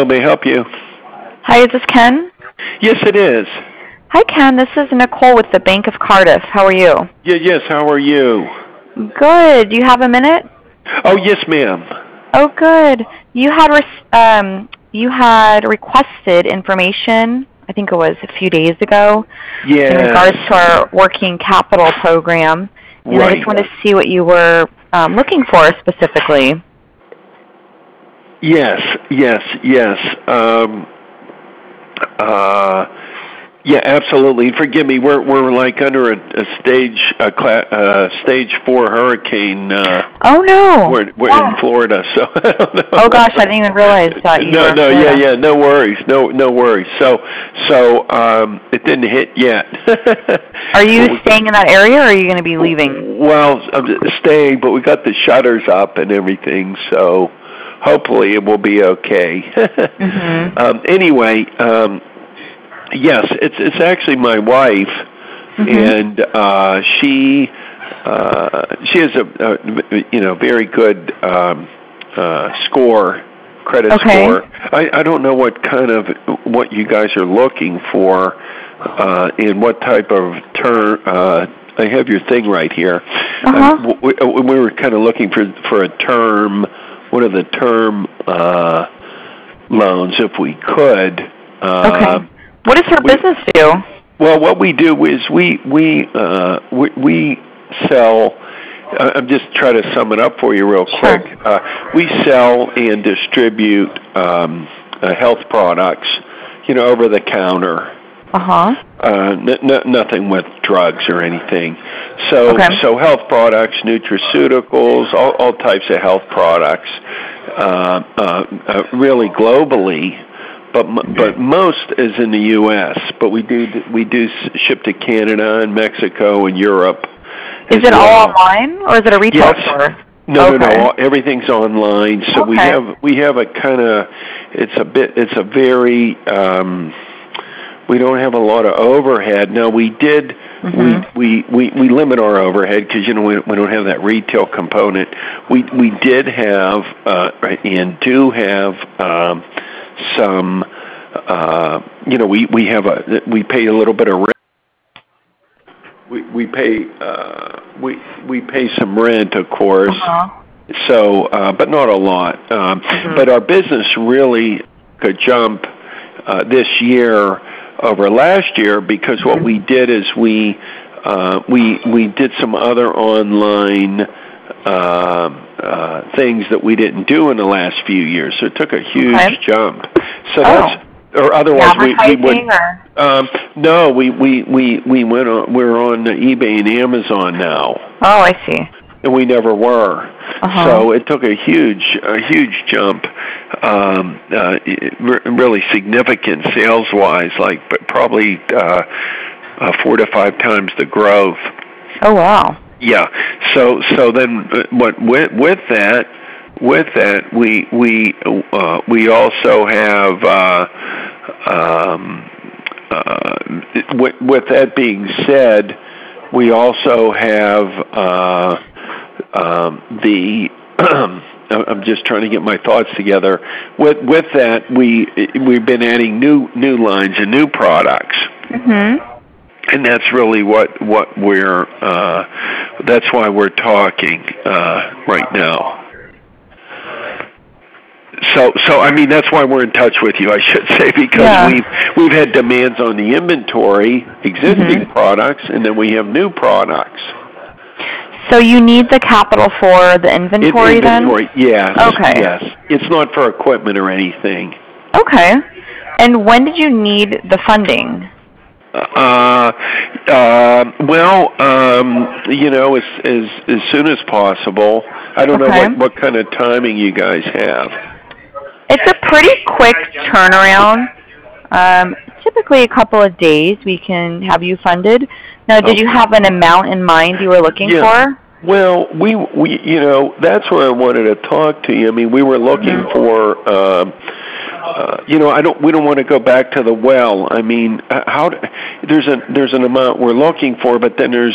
may I help you? Hi, is this Ken? Yes, it is. Hi, Ken. This is Nicole with the Bank of Cardiff. How are you? Yes, how are you? Good. Do you have a minute? Oh, yes, ma'am. Oh, good. You had requested information, I think it was a few days ago, Yes. in regards to our working capital program. And Right. I just wanted to see what you were looking for specifically. Yes. Yeah, absolutely. Forgive me. We're like under a stage 4 hurricane. Oh no. We're in Florida, so I don't know. Oh gosh, I didn't even realize that you were in Florida. Yeah. No worries. No worries. So it didn't hit yet. Are you staying in that area, or are you going to be leaving? Well, I'm staying, but we got the shutters up and everything, so hopefully it will be okay. Anyway, yes, it's actually my wife, and she has a very good credit score. I don't know what you guys are looking for, and what type of term. I have your thing right here. We were kind of looking for a term, one of the term loans, if we could. What does her business do? Well, what we do is we sell. I'm just trying to sum it up for you real quick. We sell and distribute health products, over the counter. Nothing with drugs or anything. So health products, nutraceuticals, all types of health products, really globally. But most is in the U.S. But we do ship to Canada and Mexico and Europe. Is it all online, or is it a retail store? No. Everything's online. So we have a kind of it's a very we don't have a lot of overhead. Now we did we limit our overhead because we don't have that retail component. We did have and do have some we pay a little bit of rent. We pay some rent, of course. So, but not a lot. But our business really could jump this year over last year because what we did is we did some other online things that we didn't do in the last few years. So it took a huge jump. So that's. Or otherwise, we would. No, we went on. We're on eBay and Amazon now. Oh, I see. And we never were. So it took a huge jump, really significant sales wise, but probably 4 to 5 times the growth. Oh wow. Yeah. So then with that. With that, we also have. With that being said, we also have I'm just trying to get my thoughts together. With that, we've been adding new lines and new products. And that's really what we're. That's why we're talking right now. So I mean that's why we're in touch with you, I should say, because we've had demands on the inventory, existing products, and then we have new products. So you need the capital for the inventory then? Yes. Okay. Yes. It's not for equipment or anything. Okay. And when did you need the funding? As soon as possible. I don't know what kind of timing you guys have. It's a pretty quick turnaround. Typically a couple of days we can have you funded. Now, did you have an amount in mind you were looking for? Well, we that's where I wanted to talk to you. I mean, we were looking for we don't want to go back to the well. I mean, there's an amount we're looking for, but then there's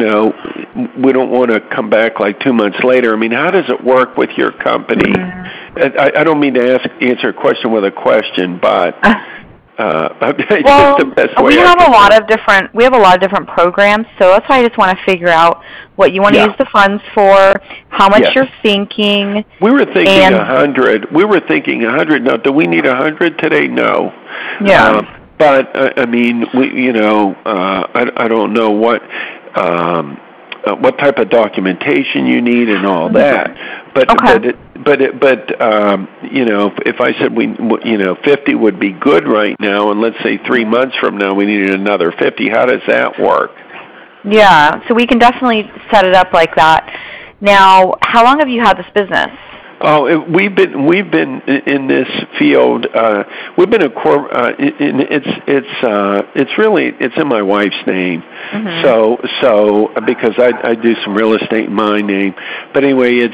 we don't want to come back like 2 months later. I mean, how does it work with your company? I don't mean to answer a question with a question, but well, the best way we have a lot of different programs, so that's why I just want to figure out what you want to use the funds for, how much you're thinking. We were thinking 100. We were thinking 100. Now, do we need 100 today? No. Yeah. But I mean, I don't know what type of documentation you need and all that. But if I said 50 would be good right now, and let's say 3 months from now we needed another 50, how does that work? Yeah, so we can definitely set it up like that. Now, how long have you had this business? Oh, we've been in this field. We've been it's in my wife's name. Mm-hmm. So because I do some real estate in my name, but anyway,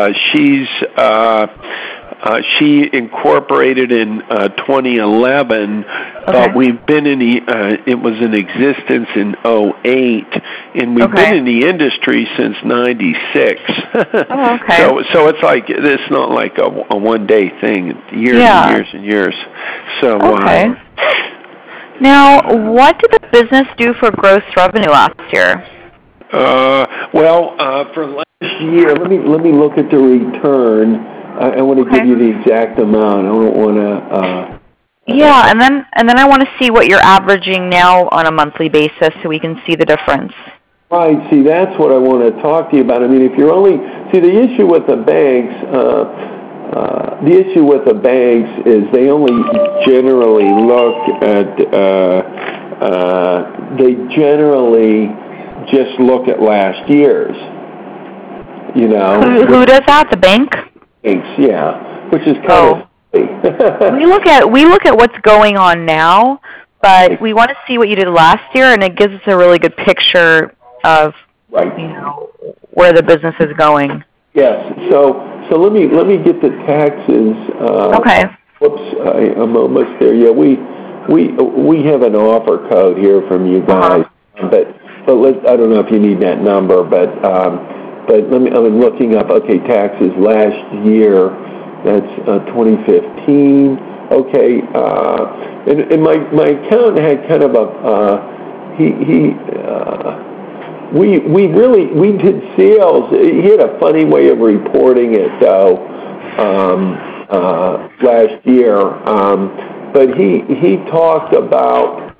she incorporated in 2011, but we've been it was in existence in 2008, and we've been in the industry since 96. Oh, okay. So it's like, it's not like a one-day thing, years and years and years. So now, what did the business do for gross revenue last year? For last year, let me look at the return. I want to give you the exact amount. I don't want to. And then I want to see what you're averaging now on a monthly basis, so we can see the difference. Right. See, that's what I want to talk to you about. I mean, if you're the issue with the banks. Is they only generally look at. They generally just look at last year's. You know. Who does that? The bank? Which is kind of we look at what's going on now, but we want to see what you did last year, and it gives us a really good picture of where the business is going. Yes. So let me get the taxes. Whoops, I'm almost there. Yeah, we have an offer code here from you guys, but I don't know if you need that number, but I'm looking up, taxes last year, that's 2015. And my accountant had kind of we did sales. He had a funny way of reporting it, though, last year. But he talked about,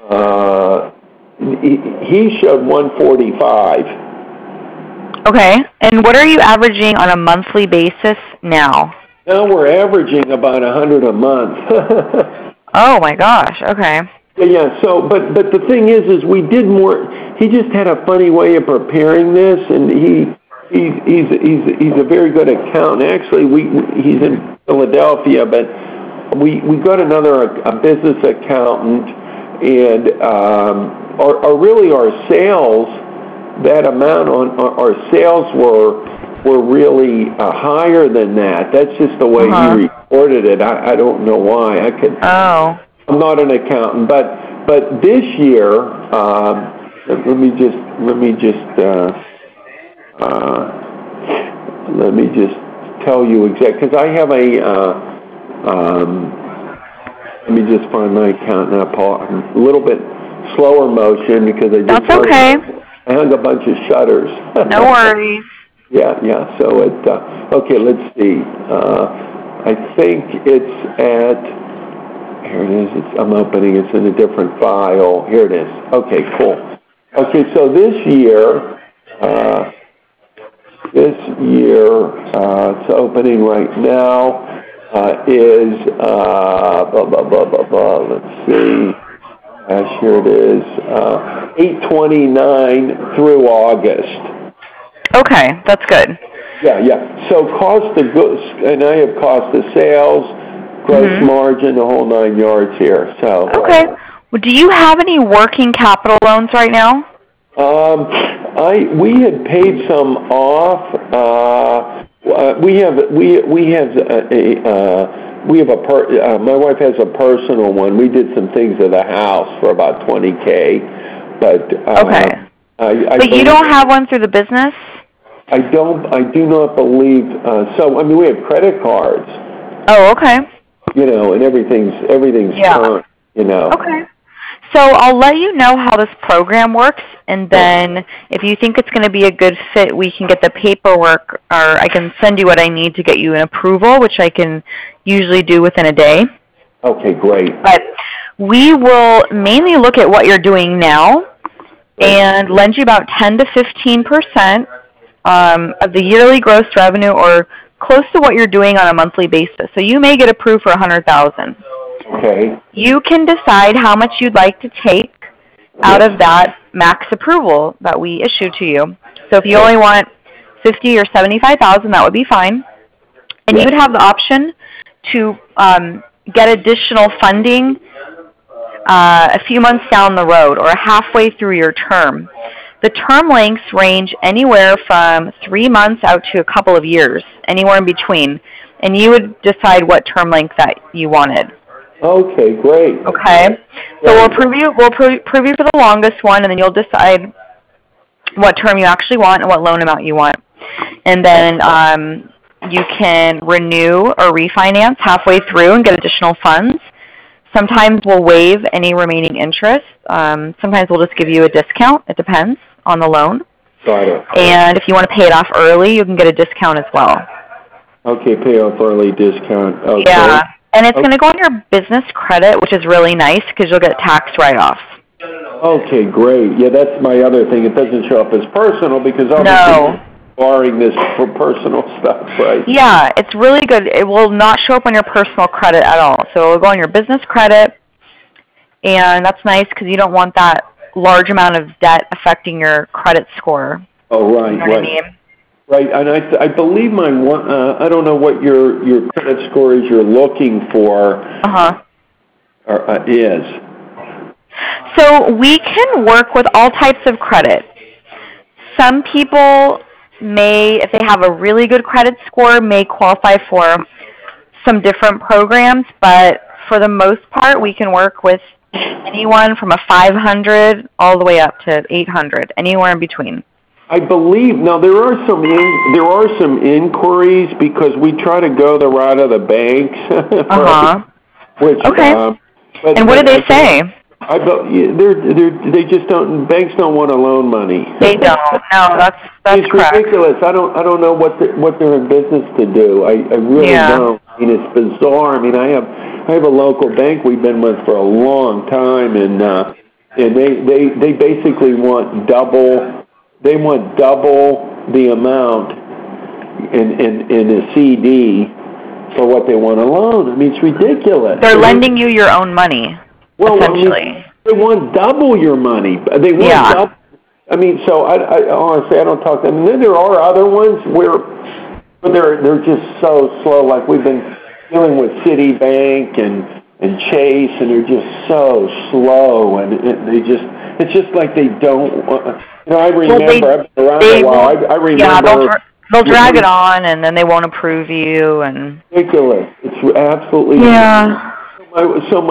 he showed 145. Okay, and what are you averaging on a monthly basis now? Now we're averaging about 100 a month. Oh my gosh! Okay. Yeah. So, but the thing is we did more. He just had a funny way of preparing this, and he's a very good accountant. Actually, he's in Philadelphia, but we got a business accountant, and our sales. That amount on our sales were really higher than that. That's just the way he reported it. I don't know why. I'm not an accountant, but this year, let me just tell you exactly, because I have let me just find my account now, Paul. A little bit slower motion because I just. That's okay. I hung a bunch of shutters. No worries. Yeah. So let's see. I think it's at. Here it is. I'm opening. It's in a different file. Here it is. Okay, cool. Okay, so this year, it's opening right now. Is let's see. Here it is, 8/29 through August. Okay, that's good. Yeah. So cost of goods, and I have cost of sales, gross margin, the whole 9 yards here. So. Okay. Well, do you have any working capital loans right now? We had paid some off. My wife has a personal one. We did some things at the house for about $20,000, but but you don't have one through the business? I do not believe, so, I mean, we have credit cards. Oh, okay. You know, and everything's current, you know. Okay. So I'll let you know how this program works, and then if you think it's going to be a good fit, we can get the paperwork, or I can send you what I need to get you an approval, which I can usually do within a day. Okay, great. But we will mainly look at what you're doing now and lend you about 10 to 15% of the yearly gross revenue, or close to what you're doing on a monthly basis. So you may get approved for $100,000. Okay. You can decide how much you'd like to take out of that max approval that we issue to you. So if you only want $50,000 or $75,000, that would be fine. And you would have the option to get additional funding a few months down the road or halfway through your term. The term lengths range anywhere from 3 months out to a couple of years, anywhere in between. And you would decide what term length that you wanted. Okay, great. Okay. So we'll approve you for the longest one, and then you'll decide what term you actually want and what loan amount you want. And then you can renew or refinance halfway through and get additional funds. Sometimes we'll waive any remaining interest. Sometimes we'll just give you a discount. It depends on the loan. Got it. And if you want to pay it off early, you can get a discount as well. Okay, pay off early discount. Okay. Yeah. And it's going to go on your business credit, which is really nice because you'll get tax write-offs. Okay, great. Yeah, that's my other thing. It doesn't show up as personal because obviously borrowing this for personal stuff, right? Yeah, it's really good. It will not show up on your personal credit at all. So it will go on your business credit, and that's nice because you don't want that large amount of debt affecting your credit score. Oh, right, you know what I mean? Right, and I believe mine. I don't know what your credit score is you're looking for. Is. So we can work with all types of credit. Some people may, if they have a really good credit score, may qualify for some different programs. But for the most part, we can work with anyone from a 500 all the way up to 800, anywhere in between. I believe now there are some inquiries because we try to go the route of the banks. Right? Which, okay. And what do they say? They just don't. Banks don't want to loan money. They don't. No, that's it's correct. ridiculous. I don't know what they're in business to do. I really don't. I mean, it's bizarre. I mean, I have a local bank we've been with for a long time, and they basically want double. They want double the amount in a CD for what they want to loan. I mean, it's ridiculous. They're lending you your own money, essentially. I mean, they want double your money. They want double. I mean, so I honestly, I don't talk to them. And then there are other ones where they're just so slow. Like we've been dealing with Citibank and Chase, and they're just so slow, and it's just like they don't. You know, I remember. I've been around a while. I remember. Yeah, they'll drag it on, and then they won't approve you, and ridiculous. It's absolutely ridiculous. So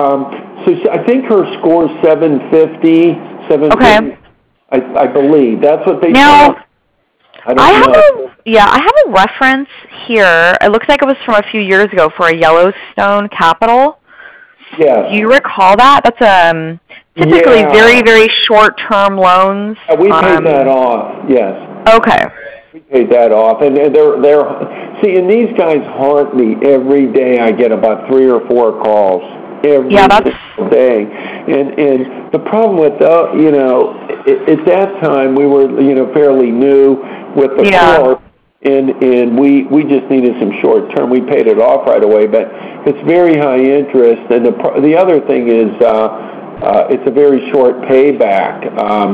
I think her score is 750. Okay. I believe that's what they. Now, I have a reference here. It looks like it was from a few years ago for a Yellowstone Capital. Yeah. Do you recall that? That's typically very, very short-term loans. We paid that off. Yes. Okay. We paid that off, and they're see, and these guys haunt me every day. I get about 3 or 4 calls every single day, and the problem with you know, at that time we were fairly new with the corp, and we just needed some short term. We paid it off right away, but it's very high interest, and the other thing is it's a very short payback.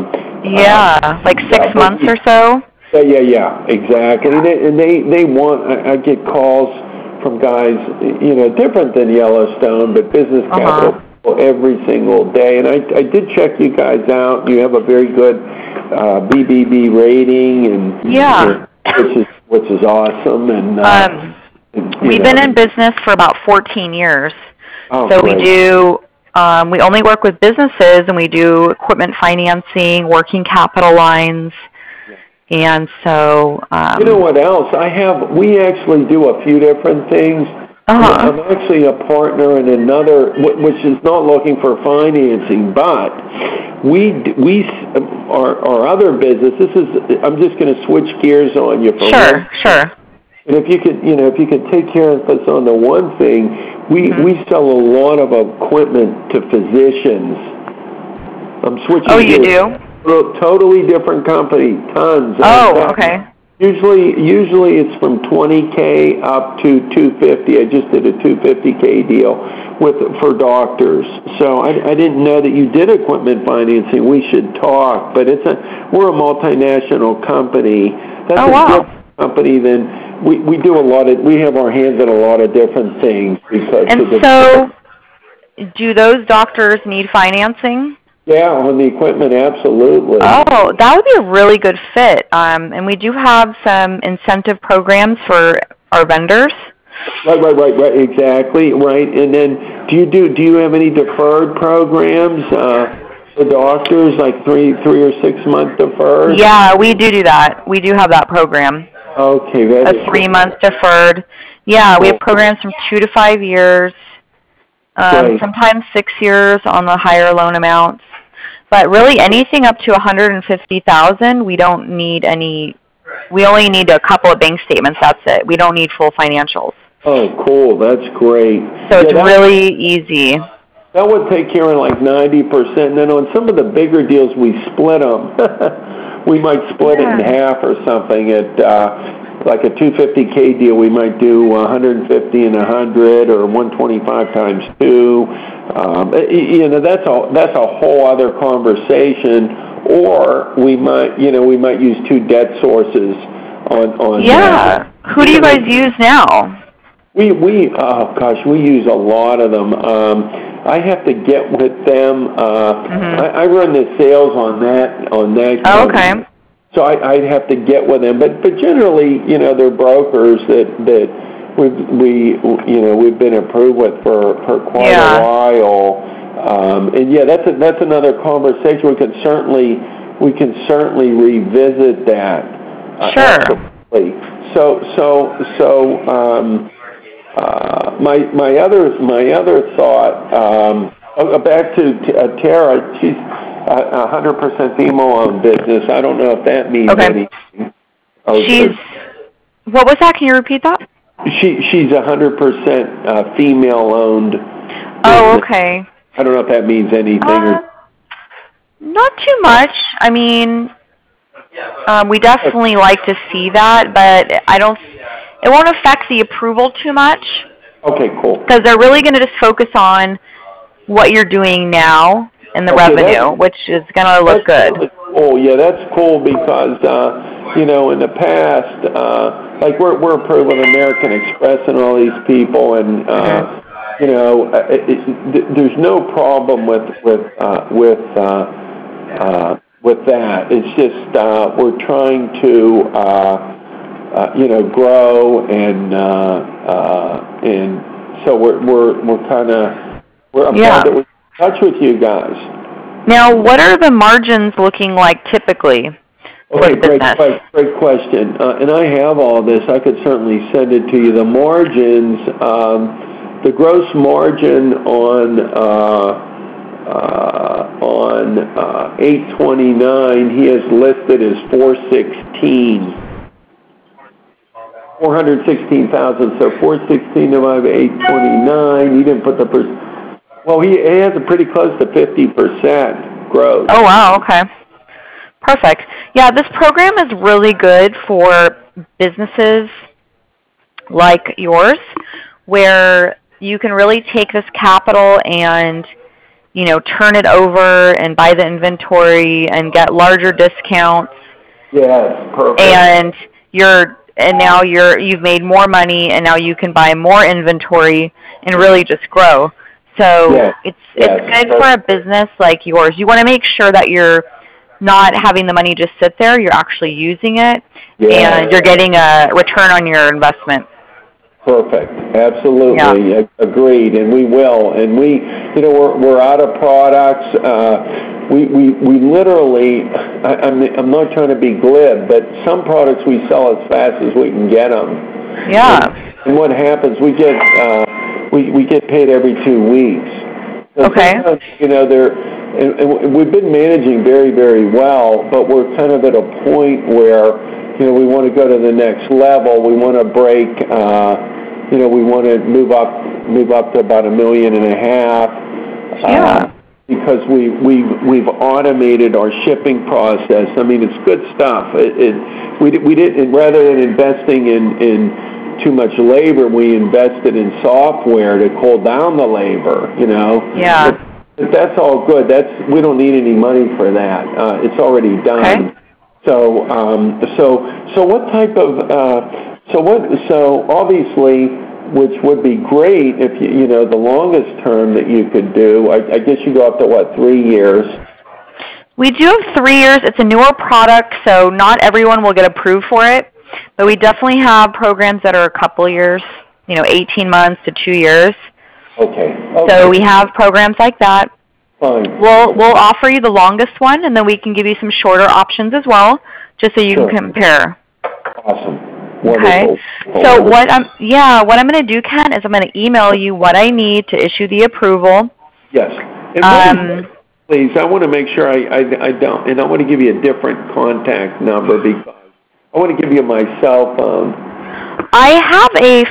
Like 6 months or so. Yeah, exactly. And they want. I get calls from guys, different than Yellowstone, but business capital every single day. And I did check you guys out. You have a very good BBB rating, and which is awesome. And we've been in business for about 14 years. So we do. We only work with businesses, and we do equipment financing, working capital lines. And so, you know what else? We actually do a few different things. I'm actually a partner in another, which is not looking for financing, but our other business. I'm just going to switch gears on you for Sure. And if you could take care of us on the one thing, we sell a lot of equipment to physicians. I'm switching. Oh, you do? Totally different company, tons. Okay. Usually it's from $20K up to $250. I just did a $250K deal for doctors. So I didn't know that you did equipment financing. We should talk, but we're a multinational company. That's a different company than we do a lot of. We have our hands in a lot of different things because. And so, do those doctors need financing? Yeah, on the equipment, absolutely. Oh, that would be a really good fit. And we do have some incentive programs for our vendors. Right, exactly, right. And then, do you have any deferred programs for doctors, like 3 or 6 month deferred? Yeah, we do that. We do have that program. Okay, that's a 3 month deferred. Yeah, we have programs from 2 to 5 years. Sometimes 6 years on the higher loan amounts. But really, anything up to $150,000, we don't need any. We only need a couple of bank statements. That's it. We don't need full financials. Oh, cool. That's great. So it's really easy. That would take care of like 90%. And then on some of the bigger deals, we split them. We might split it in half or something. At like a $250K deal, we might do 150 and 100, or 125 times 2. That's a whole other conversation. Or we might use 2 debt sources on. Yeah. Who do you guys use now? We use a lot of them. I have to get with them. I run the sales on that. Oh, okay. So I'd have to get with them, but generally, they're brokers that we've been approved with for quite a while. And that's another conversation. We can certainly revisit that. Sure. Absolutely. My other thought, back to Tara, she's 100% female-owned business. I don't know if that means anything. What was that? Can you repeat that? She's 100% female-owned business. Oh, okay. I don't know if that means anything. Not too much. I mean, we definitely like to see that, but it won't affect the approval too much. Okay, cool. Because they're really going to just focus on what you're doing now and the revenue, which is going to look good. Really cool. Yeah, that's cool because, in the past, like we're approved with American Express and all these people, and, there's no problem with that. It's just we're trying to grow, and so we're kind of I'm glad that we're in touch with you guys. Now, what are the margins looking like typically? Okay, great question. And I have all this. I could certainly send it to you. The margins, the gross margin on 829, he has listed as 416,000. So 416 divided by 829. He didn't put the percent. Well, he has a pretty close to 50% growth. Oh wow! Okay. Perfect. Yeah, this program is really good for businesses like yours, where you can really take this capital and, turn it over and buy the inventory and get larger discounts. Yes, perfect. And now you've made more money, and now you can buy more inventory and really just grow. So it's good for a business like yours. You want to make sure that you're not having the money just sit there. You're actually using it, and you're getting a return on your investment. Perfect. Absolutely. Agreed. And we will. And we're out of products. We literally, I'm not trying to be glib, but some products we sell as fast as we can get them. Yeah. And what happens, we get paid every 2 weeks. So okay. And we've been managing very, very well, but we're kind of at a point where, we want to go to the next level. We want to break, we want to move up to about $1.5 million. Yeah. Because we've automated our shipping process. I mean, it's good stuff. We didn't, rather than investing in too much labor, we invested in software to cool down the labor. Yeah. But that's all good. We don't need any money for that. It's already done. Okay. So what type of so obviously, which would be great if the longest term that you could do. I guess you go up to 3 years. We do have 3 years. It's a newer product, so not everyone will get approved for it. But we definitely have programs that are a couple years, 18 months to 2 years. Okay. So we have programs like that. Fine. We'll offer you the longest one, and then we can give you some shorter options as well, just so you can compare. Awesome. Wonderful. Okay. So what I'm going to do, Ken, is I'm going to email you what I need to issue the approval. Yes. And please, I want to make sure I don't, and I want to give you a different contact number because I want to give you my cell phone. I have a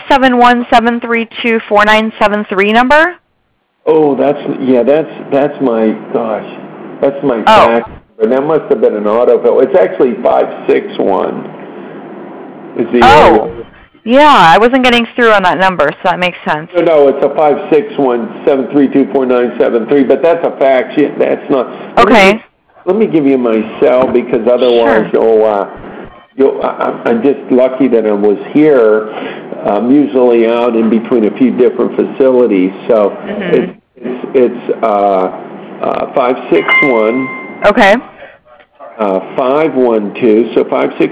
571-732-4973 number. Oh, that's my fax. But that must have been an autofill. It's actually 561. Is the area. Yeah, I wasn't getting through on that number, so that makes sense. No, it's a 561-732-4973, but that's a fax. That's not. Okay. Let me give you my cell because otherwise I'm just lucky that I was here. I'm usually out in between a few different facilities, so it's 561. Okay. 512. So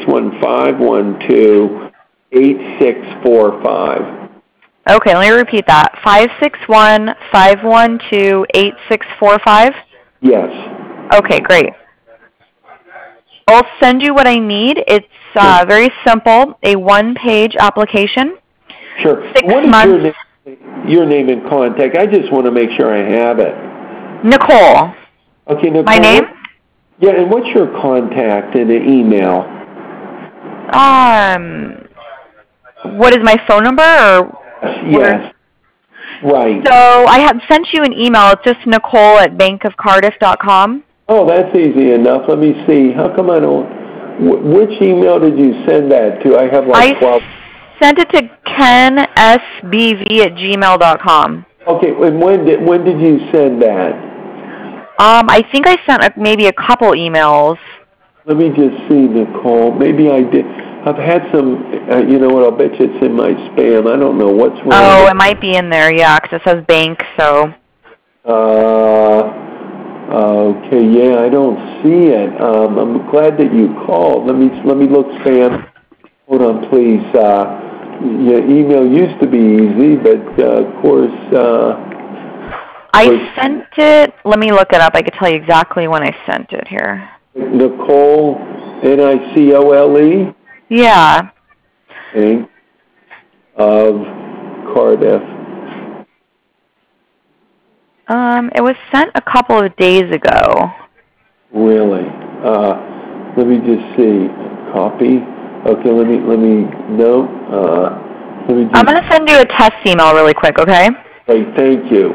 561-512-8645. Okay, let me repeat that. 561-512-8645. Yes. Okay, great. I'll send you what I need. It's very simple, a one-page application. Sure. 6 what months. Is your name and contact? I just want to make sure I have it. Nicole. Okay, Nicole. My name? Yeah, and what's your contact and an email? What is my phone number? Or yes. Right. So I had sent you an email. It's just Nicole@bankofcardiff.com. Oh, that's easy enough. Let me see. How come I don't? Which email did you send that to? I have 12. I sent it to kensbv@gmail.com. Okay, and when did you send that? I think I sent maybe a couple emails. Let me just see, Nicole. Maybe I did. I've had some, you know what, I'll bet you it's in my spam. I don't know what's wrong. Oh, it might be in there, yeah, because it says bank, so. Okay, yeah, I don't see it. I'm glad that you called. Let me look spam. Hold on, please. Your email used to be easy, but of course. I sent it. Let me look it up. I could tell you exactly when I sent it here. Nicole, Nicole. Yeah. Bank of Cardiff. It was sent a couple of days ago. Really? Let me just see. Copy. Okay, let me note. I'm going to send you a test email really quick, okay? Hey, thank you.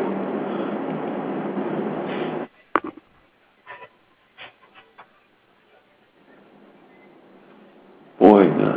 Boy, no.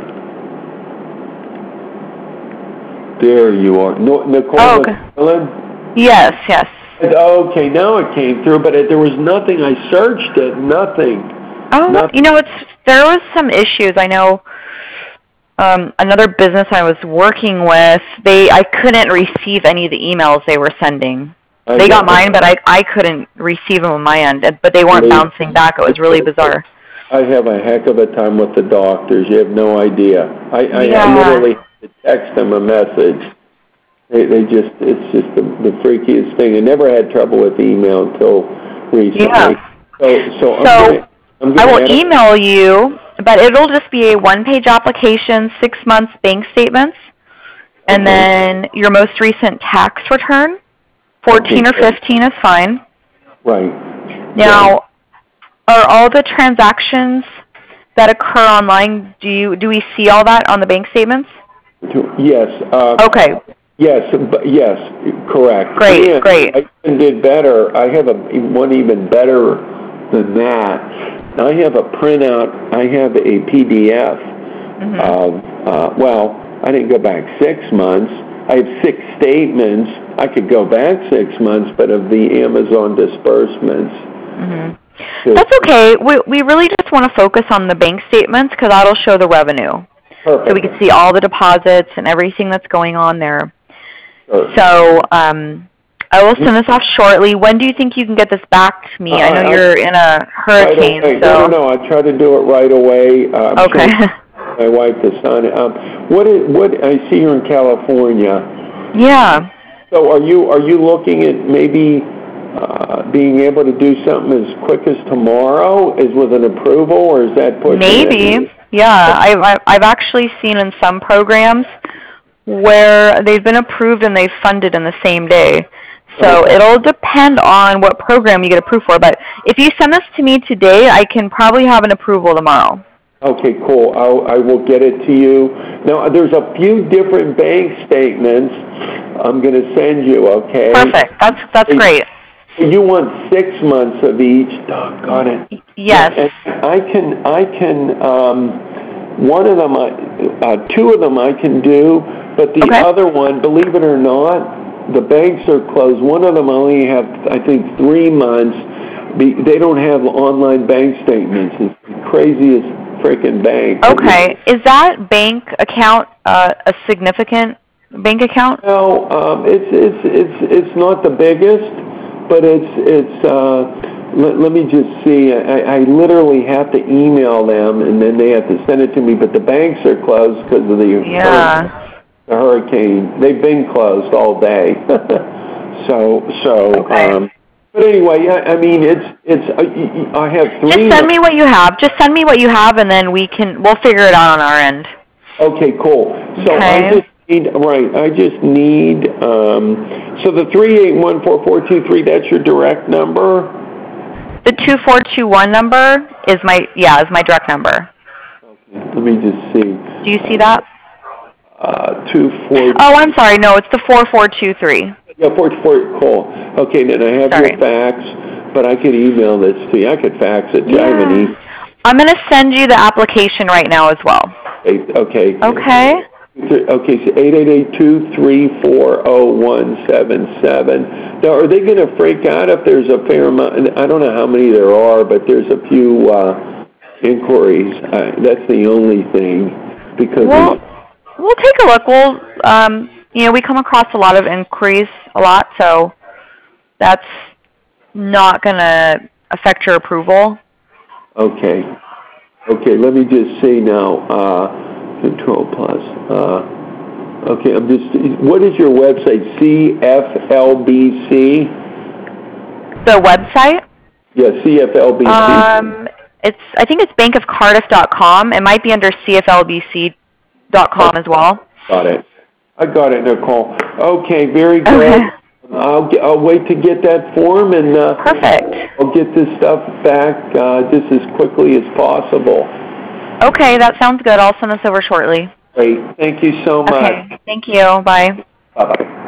There you are. Nicole McMillan? Yes. Okay, now it came through, but there was nothing. I searched it, nothing. Oh, nothing. There was some issues. I know another business I was working with, I couldn't receive any of the emails they were sending. They got mine, but I couldn't receive them on my end, but they weren't bouncing back. It was really bizarre. I have a heck of a time with the doctors. You have no idea. I literally to text them a message. It's just the freakiest thing. I never had trouble with email until recently. Yeah. So I will email you, but it'll just be a one-page application, 6 months bank statements, and then your most recent tax return. 14 or 15 is fine. Right. Now, are all the transactions that occur online, do we see all that on the bank statements? Yes. Okay. Yes, correct. Great, great. I even did better. I have one even better than that. I have a printout. I have a PDF of, well, I didn't go back 6 months. I have 6 statements. I could go back 6 months, but of the Amazon disbursements. That's okay. We really just want to focus on the bank statements because that'll show the revenue. Perfect. So we can see all the deposits and everything that's going on there. Sure. So I will send this off shortly. When do you think you can get this back to me? I know you're in a hurricane. Right away. No. I'll try to do it right away. Okay. My wife to sign it. What I see you're in California. Yeah. So are you looking at maybe being able to do something as quick as tomorrow, is with an approval, or is that pushing Maybe. it? Yeah. I've actually seen in some programs where they've been approved and they've funded in the same day. So it'll depend on what program you get approved for. But if you send this to me today, I can probably have an approval tomorrow. Okay, cool. I will get it to you. Now, there's a few different bank statements I'm going to send you, okay? Perfect. That's great. You want 6 months of each? Doggone it. Yes. And I can one of them, 2 of them I can do, but the other one, believe it or not, the banks are closed. One of them only have, I think, 3 months. They don't have online bank statements. It's the craziest freaking bank. Okay. Is that bank account a significant bank account? No, it's not the biggest, but it's let me just see. I literally have to email them, and then they have to send it to me. But the banks are closed because of the hurricane. They've been closed all day. But anyway, I mean, I have 3. Just send me what you have. Just send me what you have, and then we'll figure it out on our end. Okay, cool. So I just need so the 3814423. That's your direct number. The 2421 number is my direct number. Okay, let me just see. Do you see that? 24. Oh, I'm sorry. No, it's the 4423. Yeah, 44. Cool. Okay, then I have your fax, but I could email this to you. I could fax it. Yeah. I'm going to send you the application right now as well. Okay. Okay. Okay, so 888-234-0177. Now, are they going to freak out if there's a fair amount? I don't know how many there are, but there's a few inquiries. That's the only thing. Because we'll take a look. We come across a lot of inquiries so that's not going to affect your approval. Okay, let me just see now. Control Plus. Okay, what is your website? CFLBC? The website? Yeah, CFLBC. I think it's bankofcardiff.com. It might be under CFLBC.com as well. Got it. I got it, Nicole. Okay, very good. Okay. I'll wait to get that form, and perfect. I'll get this stuff back just as quickly as possible. Okay, that sounds good. I'll send this over shortly. Great. Thank you so much. Okay. Thank you. Bye. Bye-bye.